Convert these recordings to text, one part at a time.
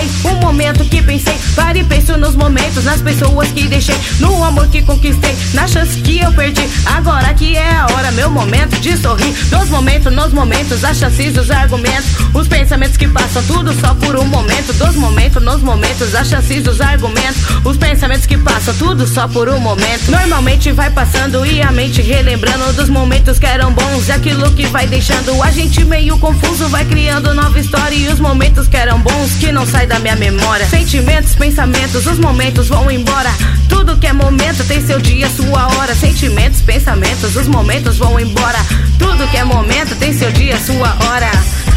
parei, um momento que pensei. Pare e penso nos momentos, nas pessoas que deixei, no amor que conquistei, na chance que eu perdi. Agora que é a hora, meu momento de sorrir. Nos momentos, as chances, os argumentos, os pensamentos que passam tudo só por um momento. Dos momentos, nos momentos, as chances, os argumentos, os pensamentos que passam tudo só por um momento. Normalmente vai passando e a mente relembrando dos momentos que eram bons, e aquilo que vai deixando a gente meio confuso, vai criando nova história. E os momentos que eram bons que não sai da minha memória. Sentimentos, pensamentos, os momentos vão embora. Tudo que é momento tem seu dia, sua hora. Sentimentos, pensamentos, os momentos vão embora. Tudo que é momento tem seu dia, sua hora.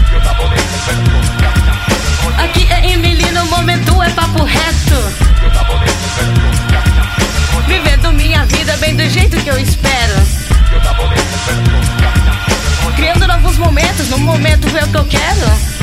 Aqui é Emily, no momento é papo reto, vivendo minha vida bem do jeito que eu espero, criando novos momentos, no momento é o que eu quero.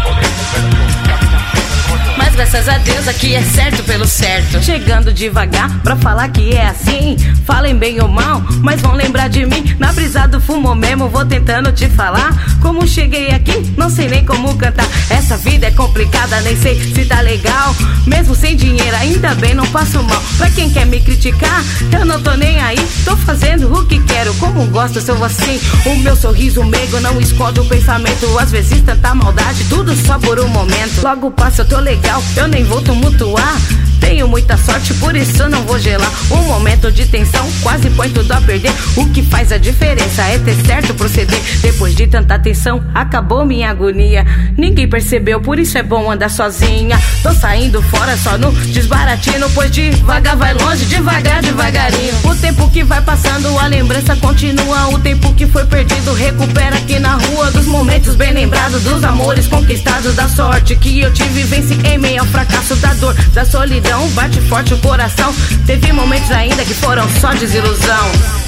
Mas graças a Deus aqui é certo pelo certo. Chegando devagar pra falar que é assim. Falem bem ou mal, mas vão lembrar de mim. Na brisa do fumo mesmo vou tentando te falar. Como cheguei aqui, não sei nem como cantar. Essa vida é complicada, nem sei se tá legal. Mesmo sem dinheiro ainda bem não passo mal. Pra quem quer me criticar, eu não tô nem aí. Tô fazendo o que quero, como gosto, sou assim. O meu sorriso meigo não esconde o pensamento. Às vezes tanta maldade, tudo só por um momento. Logo passa, eu tô legal, eu nem vou tumultuar. Tenho muita sorte, por isso não vou gelar. Um momento de tensão quase põe tudo a perder. O que faz a diferença é ter certo proceder. Depois de tanta tensão, acabou minha agonia. Ninguém percebeu, por isso é bom andar sozinha. Tô saindo fora só no desbaratino, pois devagar vai longe, devagar, devagarinho. O tempo que vai passando, a lembrança continua. O tempo que foi perdido, recupera aqui na rua. Dos momentos bem lembrados, dos amores conquistados, da sorte que eu tive, venci em meio ao fracasso, da dor, da solidão. Bate forte o coração. Teve momentos ainda que foram só desilusão.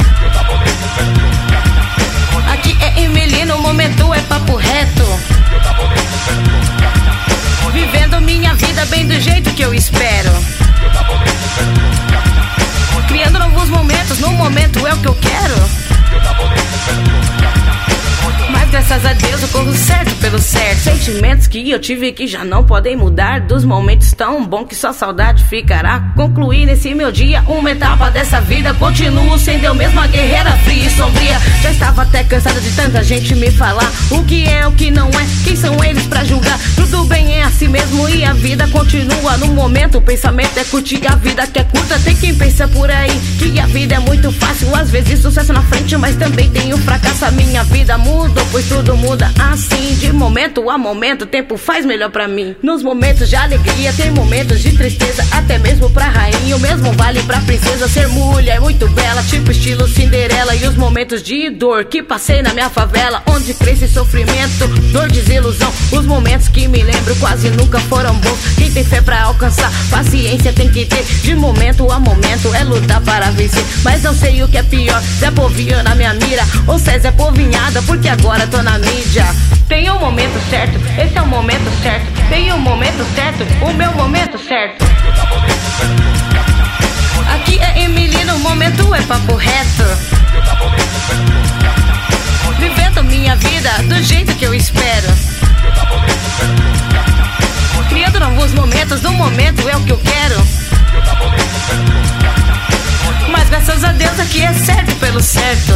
Aqui é Emily, no momento é papo reto, vivendo minha vida bem do jeito que eu espero, criando novos momentos, no momento é o que eu quero. Mas graças a Deus eu corro certo pelo certo. Sentimentos que eu tive que já não podem mudar. Dos momentos tão bons que só saudade ficará. Concluir nesse meu dia uma etapa dessa vida. Continuo sendo eu mesma, guerreira fria e sombria. Já estava até cansada de tanta gente me falar o que é, o que não é, quem são eles pra julgar. Tudo bem, é assim mesmo e a vida continua. No momento o pensamento é curtir a vida que é curta. Tem quem pensa por aí que a vida é muito fácil. Às vezes sucesso na frente, mas também tem o fracasso. A minha vida mudou, pois tudo muda assim. De momento a momento, o tempo faz melhor pra mim. Nos momentos de alegria, tem momentos de tristeza. Até mesmo pra rainha, o mesmo vale pra princesa. Ser mulher muito bela, tipo estilo Cinderela. E os momentos de dor que passei na minha favela, onde cresce sofrimento, dor, desilusão. Os momentos que me lembro quase nunca foram bons. Quem tem fé pra alcançar, paciência tem que ter. De momento a momento é lutar para vencer. Mas não sei o que é pior, Zé Povinho na minha mira ou Zé Povinhada, porque agora tô na mídia. Tem um momento certo, esse é o momento certo. Tem um momento certo, o meu momento certo. Aqui é Emily, no momento é papo reto, vivendo minha vida do jeito que eu espero, criando novos momentos, no momento é o que eu quero. Mas graças a Deus aqui é certo pelo certo.